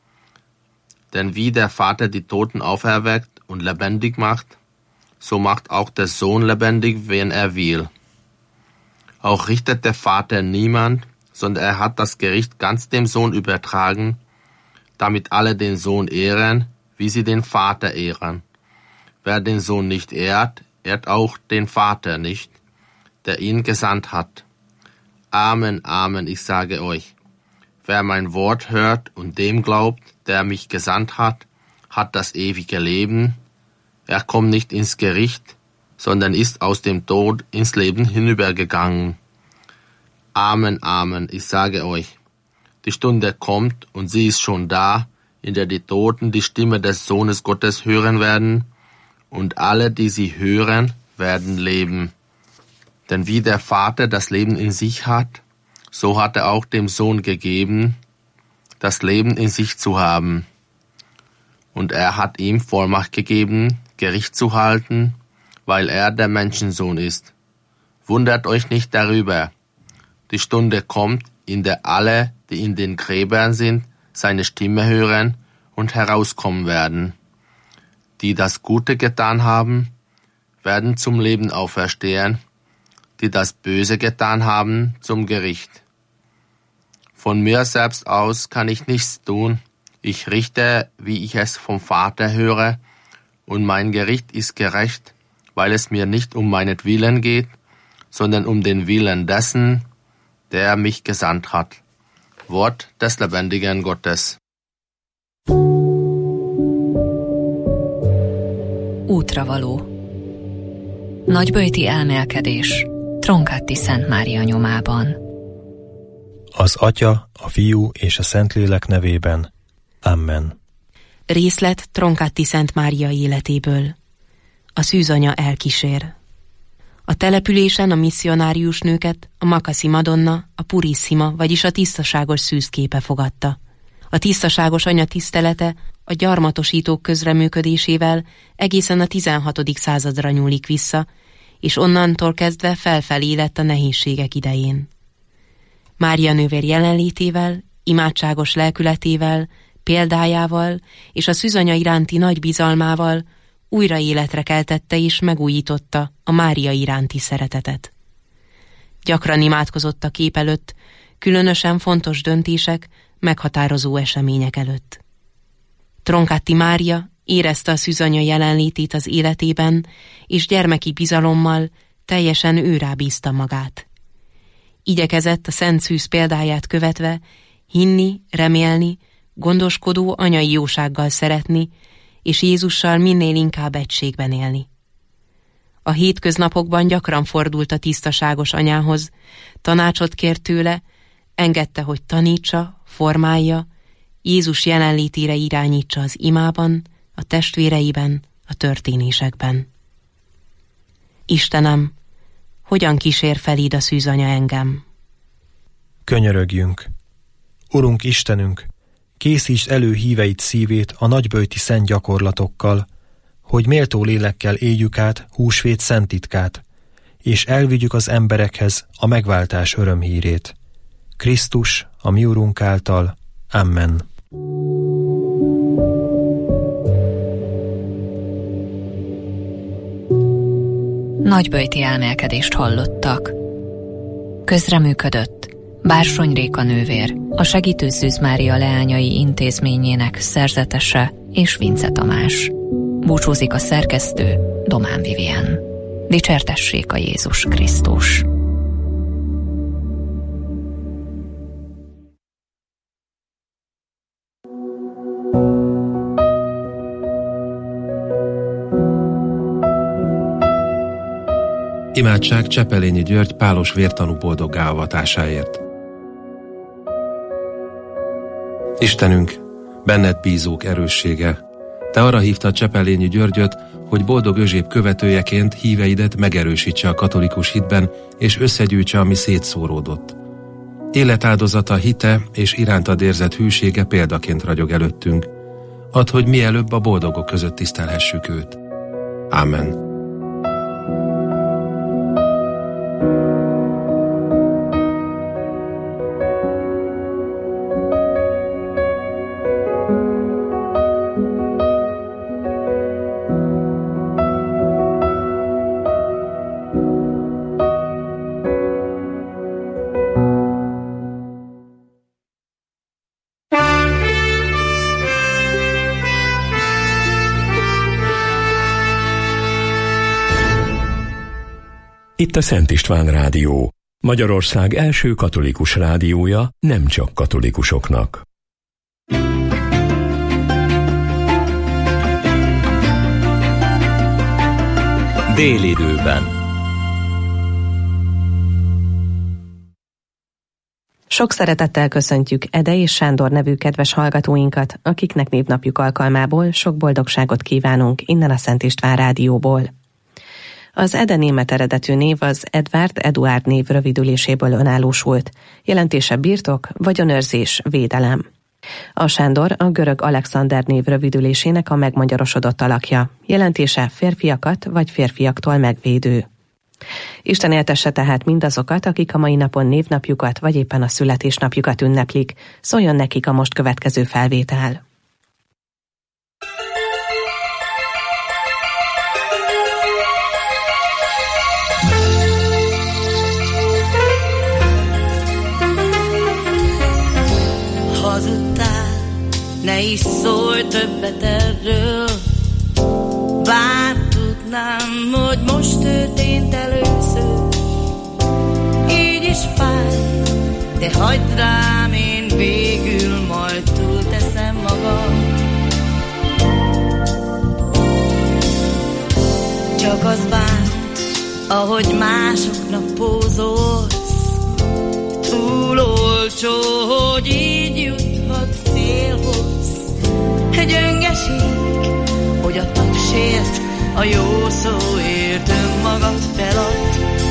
Denn wie der Vater die Toten auferweckt und lebendig macht, so macht auch der Sohn lebendig, wen er will. Auch richtet der Vater niemand, sondern er hat das Gericht ganz dem Sohn übertragen, damit alle den Sohn ehren, wie sie den Vater ehren. Wer den Sohn nicht ehrt, ehrt auch den Vater nicht, der ihn gesandt hat. Amen, Amen, ich sage euch, wer mein Wort hört und dem glaubt, der mich gesandt hat, hat das ewige Leben. Er kommt nicht ins Gericht, sondern ist aus dem Tod ins Leben hinübergegangen. Amen, Amen, ich sage euch, die Stunde kommt und sie ist schon da, in der die Toten die Stimme des Sohnes Gottes hören werden, und alle, die sie hören, werden leben. Denn wie der Vater das Leben in sich hat, so hat er auch dem Sohn gegeben, das Leben in sich zu haben. Und er hat ihm Vollmacht gegeben, Gericht zu halten, weil er der Menschensohn ist. Wundert euch nicht darüber. Die Stunde kommt, in der alle, die in den Gräbern sind, seine Stimme hören und herauskommen werden. Die das Gute getan haben, werden zum Leben auferstehen, die das Böse getan haben, zum Gericht. Von mir selbst aus kann ich nichts tun. Ich richte, wie ich es vom Vater höre, und mein Gericht ist gerecht, weil es mir nicht um meinetwillen geht, sondern um den Willen dessen, der mich gesandt hat. Wort des lebendigen Gottes. Útravaló. Nagyböjti elmélkedés Tronchetti Szent Mária nyomában. Az Atya, a Fiú és a Szentlélek nevében. Amen. Részlet Tronchetti Szent Mária életéből. A szűzanya elkísér. A településen a misszionárius nőket a Makaszi Madonna, a Purissima, vagyis a tisztaságos szűz képe fogadta. A tisztaságos anya tisztelete a gyarmatosítók közreműködésével egészen a 16. századra nyúlik vissza, és onnantól kezdve felfelé lett a nehézségek idején. Mária nővér jelenlétével, imádságos lelkületével, példájával és a szűzanya iránti nagy bizalmával újra életre keltette és megújította a Mária iránti szeretetet. Gyakran imádkozott a kép előtt, különösen fontos döntések, meghatározó események előtt. Tronchetti Mária érezte a szűzanya jelenlétét az életében, és gyermeki bizalommal teljesen őrá bízta magát. Igyekezett a Szent Szűz példáját követve hinni, remélni, gondoskodó anyai jósággal szeretni, és Jézussal minél inkább egységben élni. A hétköznapokban gyakran fordult a tisztaságos anyához, tanácsot kért tőle, engedte, hogy tanítsa, formálja, Jézus jelenlétére irányítsa az imában, a testvéreiben, a történésekben. Istenem, hogyan kísér feléd a szűzanya engem? Könyörögjünk! Urunk Istenünk, készítsd elő híveid szívét a nagyböjti szent gyakorlatokkal, hogy méltó lélekkel éljük át húsvét szent titkát, és elvigyük az emberekhez a megváltás örömhírét. Krisztus, a mi Urunk által. Amen. Nagyböjti elmélkedést hallottak. Közreműködött Bársony Réka nővér, a Segítő Szűz Mária Leányai Intézményének szerzetese és Vince Tamás. Búcsúzik a szerkesztő, Domán Vivien. Dicsértessék a Jézus Krisztus! Imádság Csepelényi György pálos vértanú boldoggá avatásáért. Istenünk, benned bízók erőssége, te arra hívtad Csepelényi Györgyöt, hogy boldog Özséb követőjeként híveidet megerősítse a katolikus hitben, és összegyűjtse, ami szétszóródott. Életáldozata, hite és irántad érzett hűsége példaként ragyog előttünk. Add, hogy mielőbb a boldogok között tisztelhessük őt. Ámen. Itt a Szent István Rádió, Magyarország első katolikus rádiója, nem csak katolikusoknak. Délidőben. Sok szeretettel köszöntjük Ede és Sándor nevű kedves hallgatóinkat, akiknek névnapjuk alkalmából sok boldogságot kívánunk innen a Szent István Rádióból. Az Ede német eredetű név az Eduard név rövidüléséből önállósult, jelentése birtok, vagyonőrzés, védelem. A Sándor a görög Alexander név rövidülésének a megmagyarosodott alakja, jelentése férfiakat vagy férfiaktól megvédő. Isten éltesse tehát mindazokat, akik a mai napon névnapjukat vagy éppen a születésnapjukat ünneplik, szóljon nekik a most következő felvétel. Hazudtál, ne is szólj többet erről. Bár tudnám, hogy most történt először. Így is fáj, de hagyd rám, én végül majd túlteszem magam. Csak az bánt, ahogy másoknak pózolsz. Túl olcsó, hogy így juthatsz célhoz. Gyöngeség, hogy a tapsért, a jó szóért önmagad felad.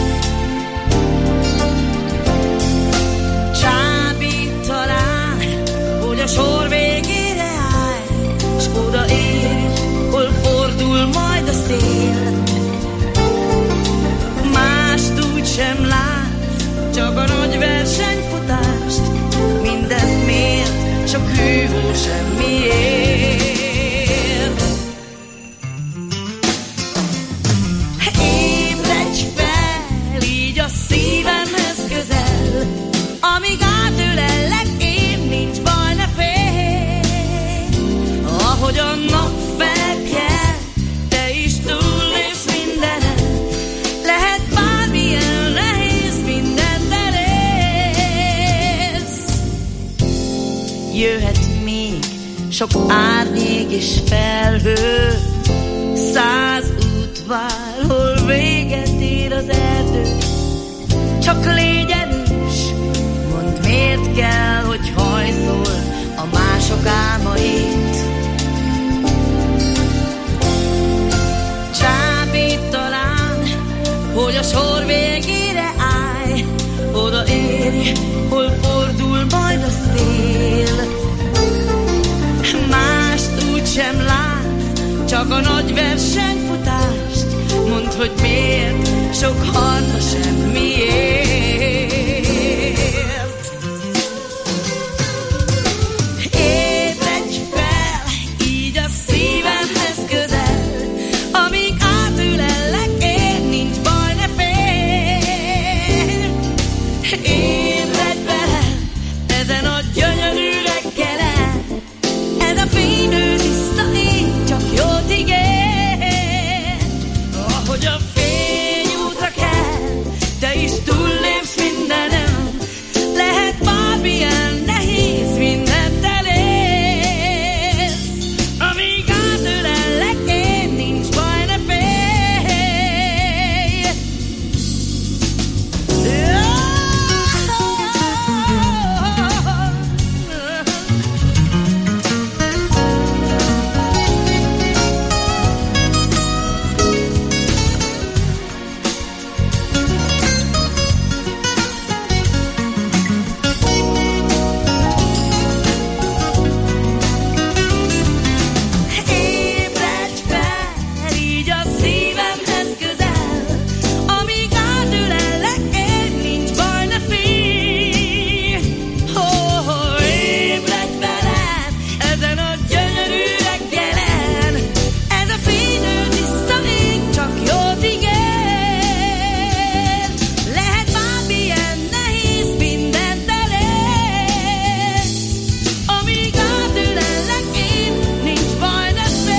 Csábít talán, hogy a sor végére állj, s odaérj, hol fordul majd a szél. Mást úgy sem lát, csak a nagy versenyfutást. Mindez miért? Sok hűhó semmiért. Ébredj fel, így a szívemhez közel. Amíg átölellek, én nincs baj, ne félj. Ahogy a nap felkel, te is túllépsz mindenen. Lehet bármilyen nehéz, mindent elész. Jöhet még sok árnyék és felhő, 100 út vár, hol véget ér az erdő. Csak légy erős, mondd miért kell, hogy hajszol a mások álmait. Csábít talán, hogy a sor végére állj, odaérj, hol fordul majd a szél. Mást úgy sem látsz, csak a nagy versenyfutást. Mondd, hogy miért, sok harca semmiért. Ébredj fel, így a szívemhez közel. Amíg átülellek, én nincs baj, ne félj. Ébredj fel, hogy a fényútra kell, te is túllépsz mindenem. Lehet bármilyen nehéz, mindent elérsz. Amíg átölellek én, nincs baj, ne félj. Ébredj fel, így a szívemhez közel, amíg átölellek én, nincs baj, ne félj. Ébredj velem, ezen a gyönyörű reggelen, ez a fényű tiszta ég csak jót ígér. Lehet bármilyen nehéz, mindent elérsz. Amíg átölellek én, nincs baj, ne félj.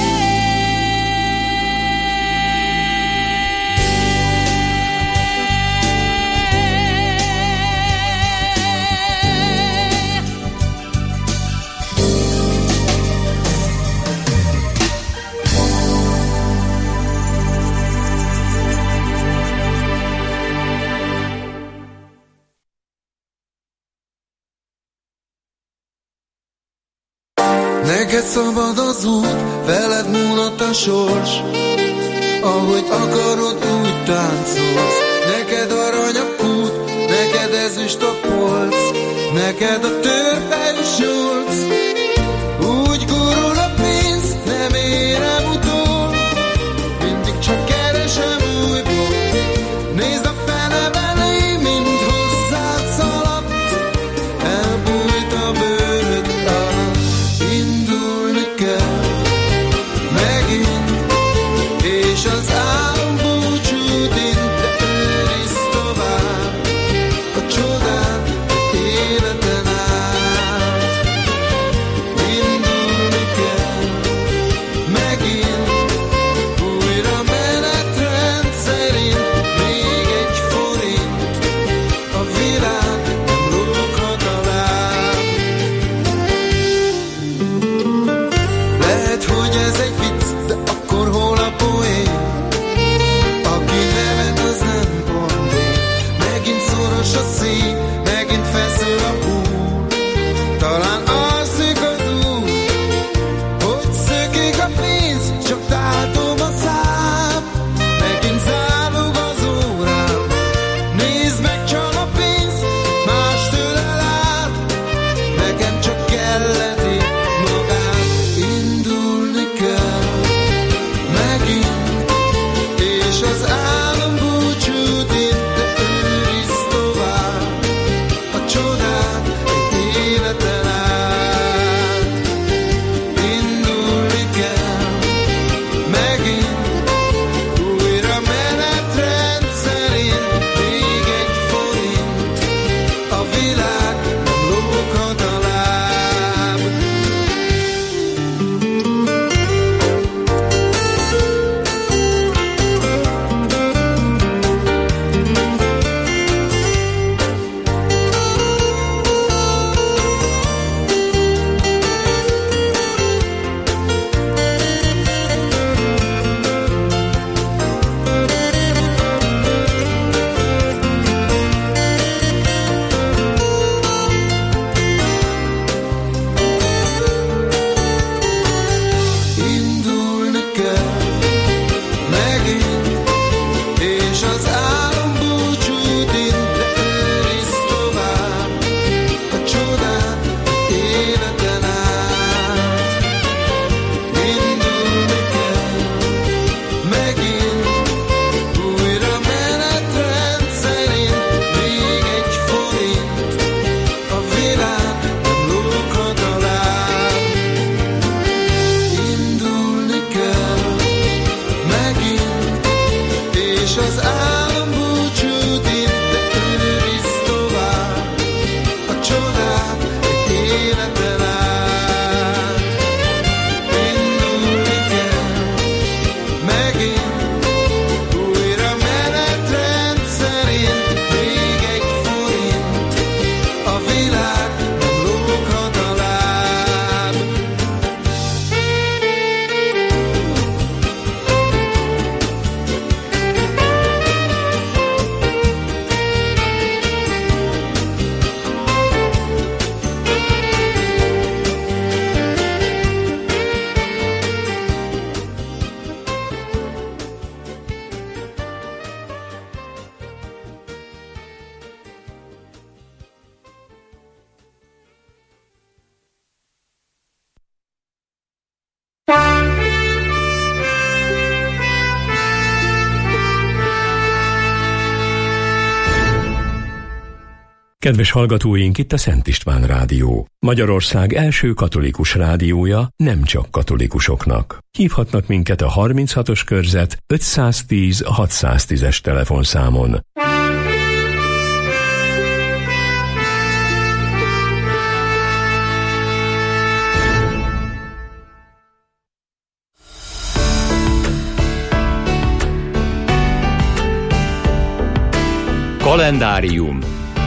Neked szabad az út, veled múlott a sors. Ahogy akarod, úgy táncolsz. Neked arany a kút, neked ezüst a polc, neked a törpes nyolc. Úgy gurul a pénz, nem érem utol, mindig csak keresem újból. Nézd a fene belé, mint hozzád szaladt, elbújt a bőröd alatt. Indulni kell megint, és az álom búcsút inte őrizd tovább a csodát életen át. Indulni kell megint, újra menetrend szerint, még egy forint, a világ nem lóghat a láb. Lehet, hogy ez egy vicc, de akkor hol a poén? Aki nevet, az nem pont én. Megint szoros a szív, megint feszül a húr. Talán alszik az út, hogy szökik a pénz, csak tátom a szám. Megint zálog az órám, nézd meg, csal a pénz, mástől elát. Nekem csak kellett épp magát. Indulni kell megint, és az álom búcsút inte őrizd tovább a csodát egy életen át. Indulni kell megint, újra menetrend szerint, még egy forint, a világ nem lóghat a láb. Indulni kell megint, és az álom búcsút inte őrizd tovább a csodát életen át. Indulni kell megint, újra menetrend szerint, még egy forint, a világ nem lóghat a láb. Indulni kell megint, és az álom búcsút inte őrizd tovább a csodát egy életen át. Indulni kell megint, újra Kedves hallgatóink, itt a Szent István Rádió. Magyarország első katolikus rádiója nem csak katolikusoknak. Hívhatnak minket a 36-os körzet 510 610-es telefonszámon. Kalendárium.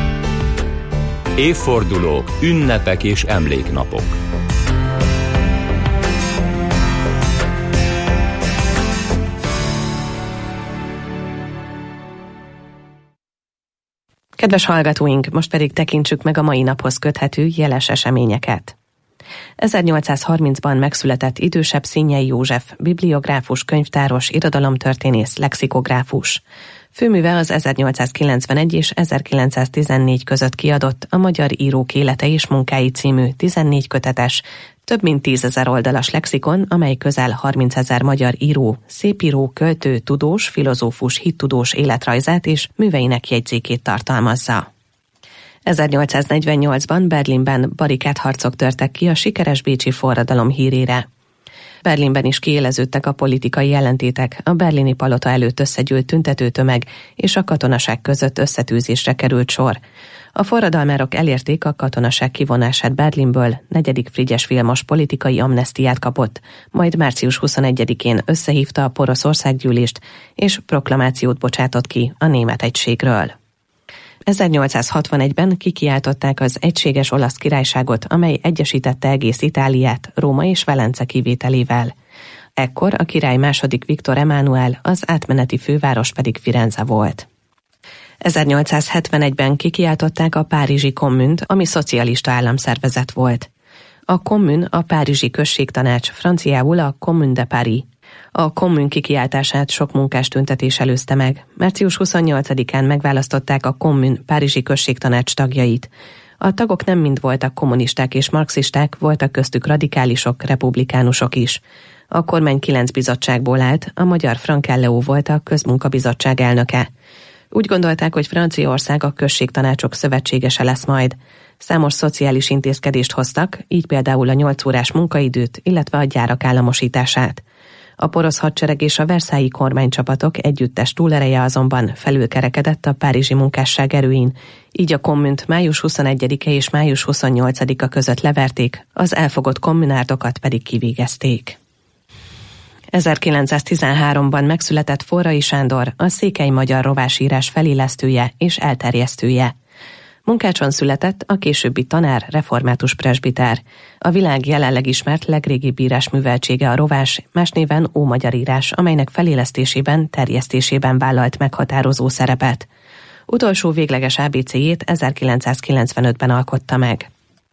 Évfordulók, ünnepek és emléknapok. Kedves hallgatóink, most pedig tekintsük meg a mai naphoz köthető jeles eseményeket. 1830-ban megszületett idősebb Színjei József, bibliográfus, könyvtáros, irodalomtörténész, lexikográfus. Főműve az 1891 és 1914 között kiadott a Magyar Írók élete és munkái című 14 kötetes, több mint 10 000 oldalas lexikon, amely közel 30 000 magyar író, szépíró, költő, tudós, filozófus, hittudós életrajzát és műveinek jegyzékét tartalmazza. 1848-ban Berlinben barikádharcok törtek ki a sikeres bécsi forradalom hírére. Berlinben is kiéleződtek a politikai ellentétek, a berlini palota előtt összegyűlt tüntetőtömeg és a katonaság között összetűzésre került sor. A forradalmárok elérték a katonaság kivonását Berlinből, 4. Frigyes Vilmos politikai amnesztiát kapott, majd március 21-én összehívta a porosz országgyűlést és proklamációt bocsátott ki a német egységről. 1861-ben kikiáltották az egységes olasz királyságot, amely egyesítette egész Itáliát, Róma és Velence kivételével. Ekkor a király második Viktor Emánuel, az átmeneti főváros pedig Firenze volt. 1871-ben kikiáltották a párizsi kommunt, ami szocialista államszervezet volt. A kommun a párizsi községtanács, franciául a Commune de Paris. A kommun kikiáltását sok munkástüntetés előzte meg. Március 28-án megválasztották a kommun párizsi községtanács tagjait. A tagok nem mind voltak kommunisták és marxisták, voltak köztük radikálisok, republikánusok is. A kormány 9 bizottságból állt, a magyar Frankelleó volt a közmunkabizottság elnöke. Úgy gondolták, hogy Franciaország a községtanácsok szövetségese lesz majd. Számos szociális intézkedést hoztak, így például a 8 órás munkaidőt, illetve a gyárak államosítását. A porosz hadsereg és a verszályi kormánycsapatok együttes túlereje azonban felülkerekedett a párizsi munkásság erőin, így a kommunt május 21-e és május 28-a között leverték, az elfogott kommunárdokat pedig kivégezték. 1913-ban megszületett Forrai Sándor, a székely magyar rovásírás felélesztője és elterjesztője. Munkácson született, a későbbi tanár, református presbiter. A világ jelenleg ismert legrégibb írásműveltsége a rovás, más néven ómagyar írás, amelynek felélesztésében, terjesztésében vállalt meghatározó szerepet. Utolsó végleges ABC-jét 1995-ben alkotta meg.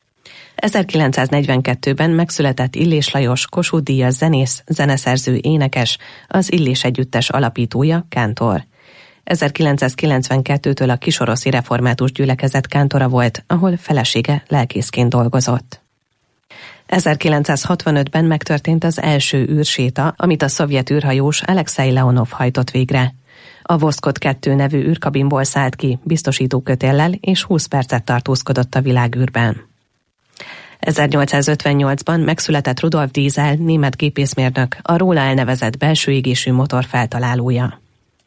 1942-ben megszületett Illés Lajos, Kossuth-díjas zenész, zeneszerző, énekes, az Illés Együttes alapítója, kántor. 1992-től a kisoroszi református gyülekezet kántora volt, ahol felesége lelkészként dolgozott. 1965-ben megtörtént az első űrséta, amit a szovjet űrhajós Alexei Leonov hajtott végre. A Voszkod 2 nevű űrkabinból szállt ki, biztosítókötéllel, és 20 percet tartózkodott a világűrben. 1858-ban megszületett Rudolf Diesel, német gépészmérnök, a róla elnevezett belső égésű motor feltalálója.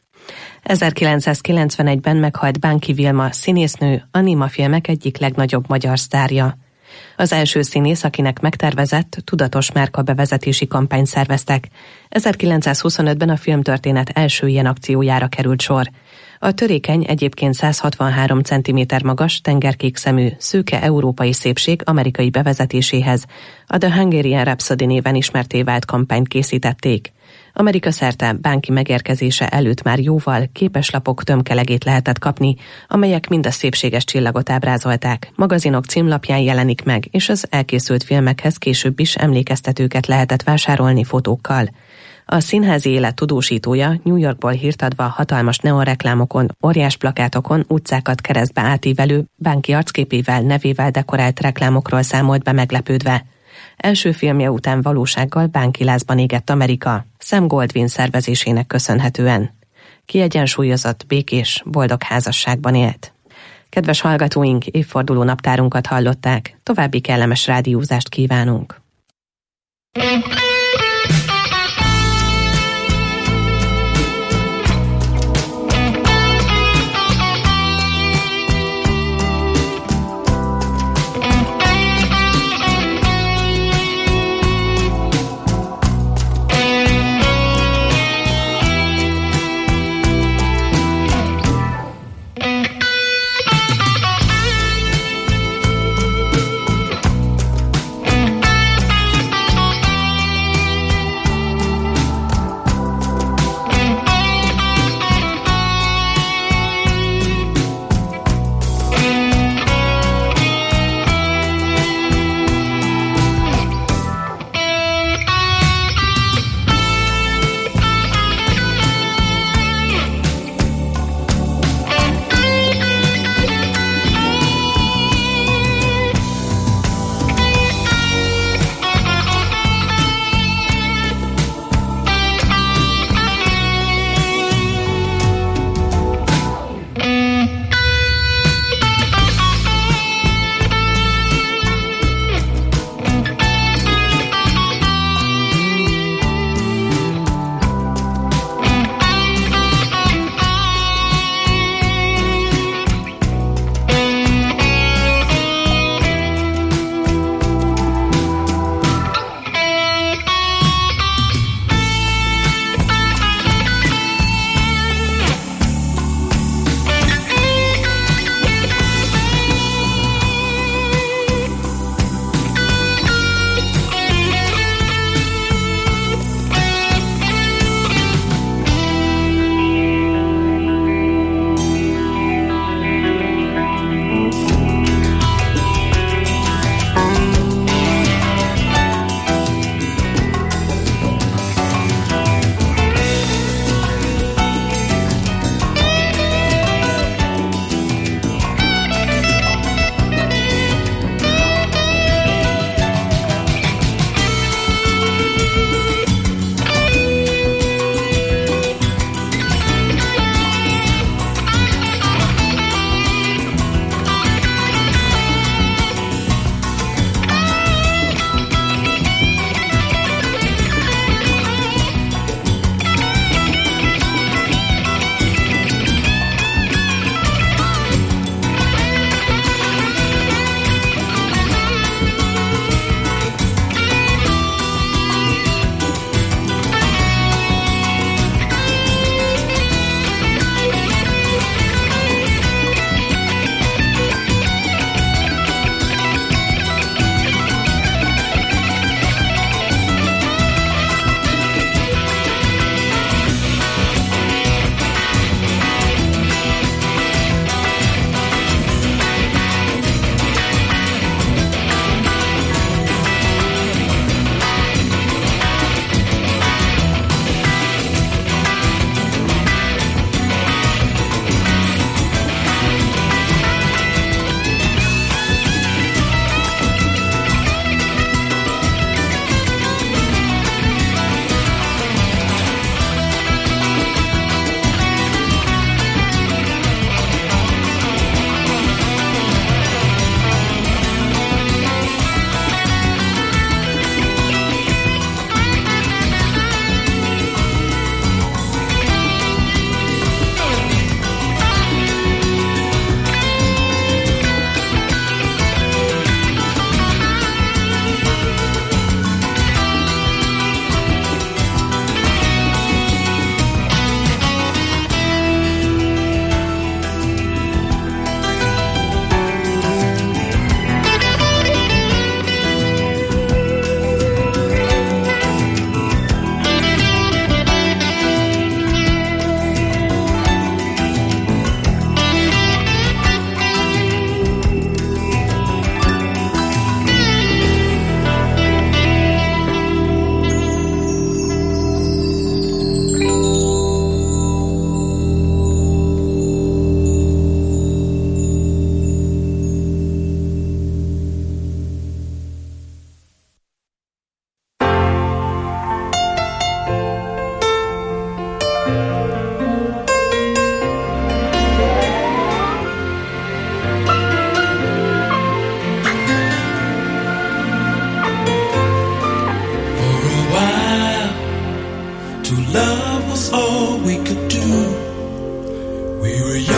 1991-ben meghalt Bánki Vilma, színésznő, a Néma filmek egyik legnagyobb magyar sztárja. Az első színész, akinek megtervezett, tudatos márkabevezetési kampányt szerveztek. 1925-ben a filmtörténet első ilyen akciójára került sor. A törékeny, egyébként 163 cm magas, tengerkék szemű, szőke európai szépség amerikai bevezetéséhez a The Hungarian Rhapsody néven ismertté vált kampányt készítették. Amerika szerte Bánki megérkezése előtt már jóval képeslapok tömkelegét lehetett kapni, amelyek mind a szépséges csillagot ábrázolták. Magazinok címlapján jelenik meg, és az elkészült filmekhez később is emlékeztetőket lehetett vásárolni fotókkal. A színházi élet tudósítója New Yorkból hírt adva hatalmas neonreklámokon, óriás plakátokon, utcákat keresztbe átívelő, Bánki arcképével, nevével dekorált reklámokról számolt be meglepődve. Első filmje után valósággal bánkilázban égett Amerika, Sam Goldwyn szervezésének köszönhetően. Kiegyensúlyozott, békés, boldog házasságban élt. Kedves hallgatóink, évforduló naptárunkat hallották. További kellemes rádiózást kívánunk.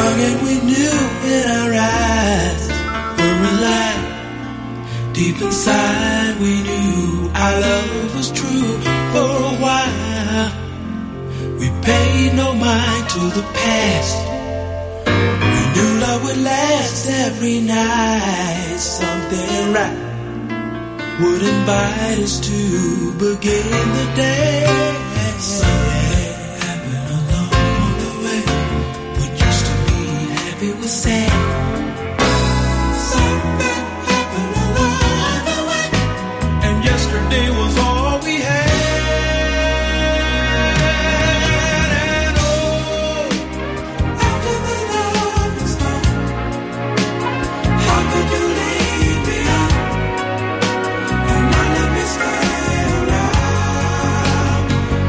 young and we knew in our eyes were alive. Deep inside we knew our love was true. For a while we paid no mind to the past. We knew love would last every night. Something right would invite us to begin the day. Something happened along the way. What used to be happy was sad. Something happened along the way, and yesterday was all we had. And oh, after the love is gone, how could you leave me out? And not let me stay around.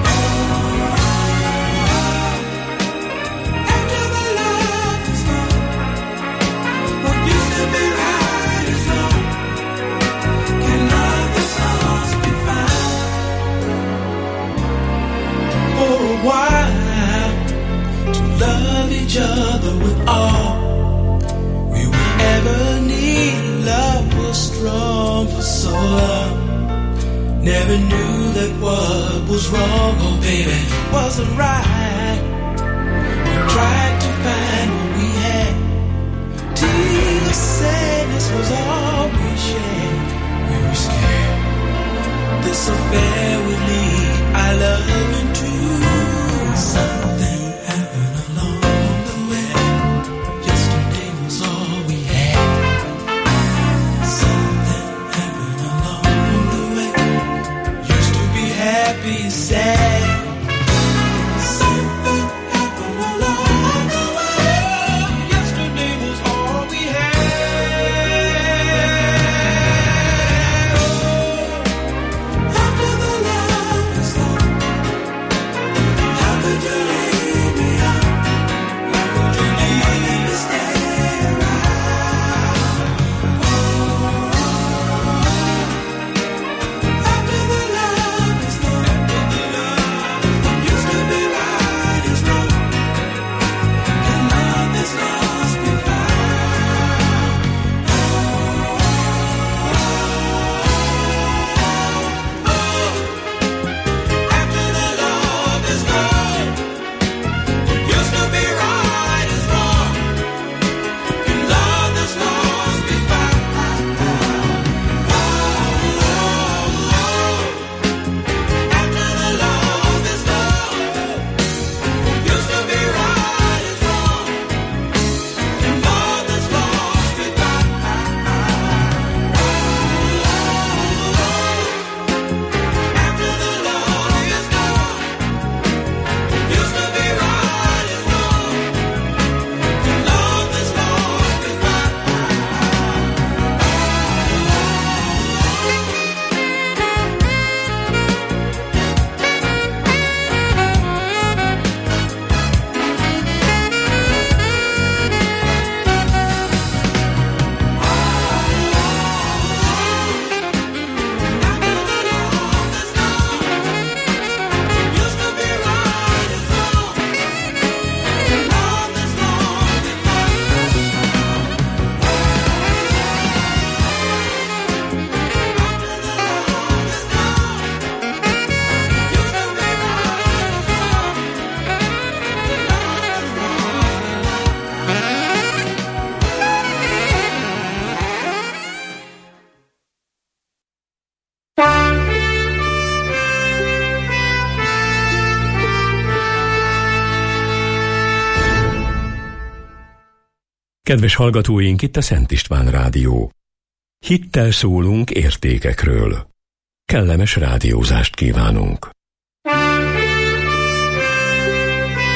After the love is gone, what used to be right is wrong. Can love that's lost be found? For a while, to love each other with all we would ever need. Love was strong for so long. Never knew that what was wrong, oh baby, wasn't right. We tried to find what we had. Tears of sadness was all we shared. We were scared this affair would lead our love into something happened along the way. Yesterday was all we had. Something happened along the way. Used to be happy, sad. Something happened along the way. Yesterday was all we had. After the love is gone, how could you leave me out? How could you leave me stay around? After the love is gone, what used to be right is wrong. Can love that's lost be found? After the love is gone, what used to be right is wrong. Can love that's lost be found? After the love is gone, what used to be right is wrong. Can love that's lost be found? After the love is gone, what used to be right is wrong. Can love that's lost be found? Kedves hallgatóink, itt a Szent István Rádió. Hittel szólunk értékekről. Kellemes rádiózást kívánunk.